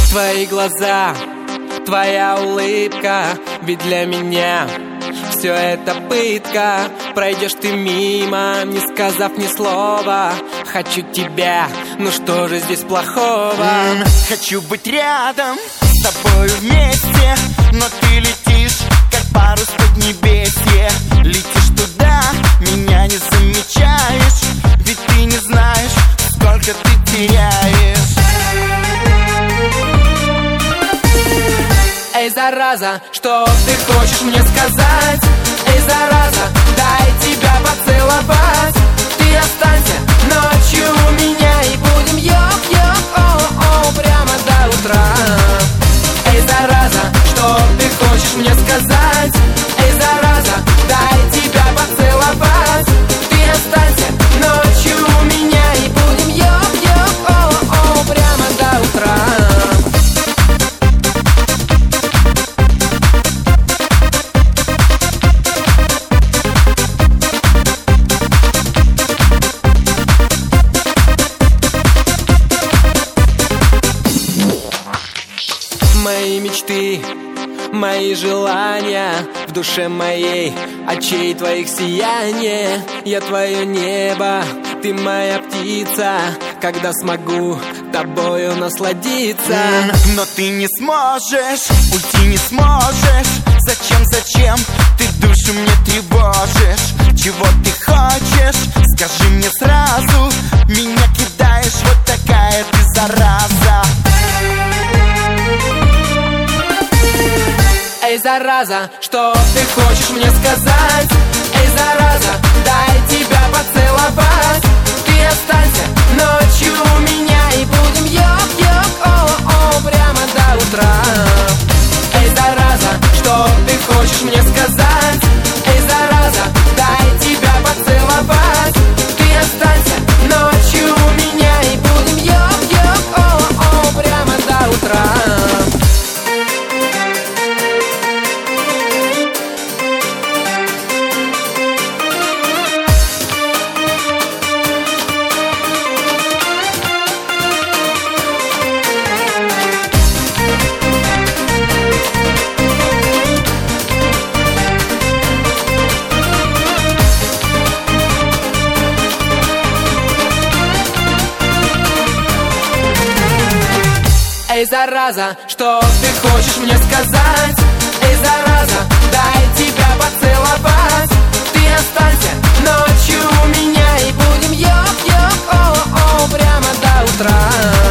Твои глаза, твоя улыбка, ведь для меня все это пытка. Пройдешь ты мимо, не сказав ни слова. Хочу тебя, ну что же здесь плохого? Хочу быть рядом с тобою вместе, но ты летишь, как парус в поднебесье. Летишь туда, меня не замечаешь, ведь ты не знаешь, сколько ты теряешь. Эй, зараза, что ты хочешь мне сказать? Эй, зараза, дай тебя поцеловать. Ты останься ночью у меня и будем йоп-йоп-о-о прямо до утра. Эй, зараза, что ты хочешь мне сказать? Эй, зараза, дай тебя поцеловать. Ты останься ночью у меня и будем йоп-йоп-о-о прямо до утра. Мои мечты, мои желания в душе моей, очей твоих сияние. Я твое небо, ты моя птица, когда смогу тобою насладиться. Но ты не сможешь, уйти не сможешь. Зачем ты душу мне тревожишь? Чего ты хочешь? Скажи мне сразу. Меня кидаешь, вот такая ты зараза. Эй, зараза, что ты хочешь мне сказать? Эй, зараза, дай тебя поцеловать. Ты останься ночью у меня и будем йоп-йоп-о-о прямо до утра. Эй, зараза, что ты хочешь мне сказать? Эй, зараза, дай тебя поцеловать. Ты останься ночью у меня и будем йоп-йоп-о-о прямо до утра. Эй, зараза, что ты хочешь мне сказать? Эй, зараза, дай тебя поцеловать. Ты останься ночью у меня и будем йоп-йоп-о-о прямо до утра.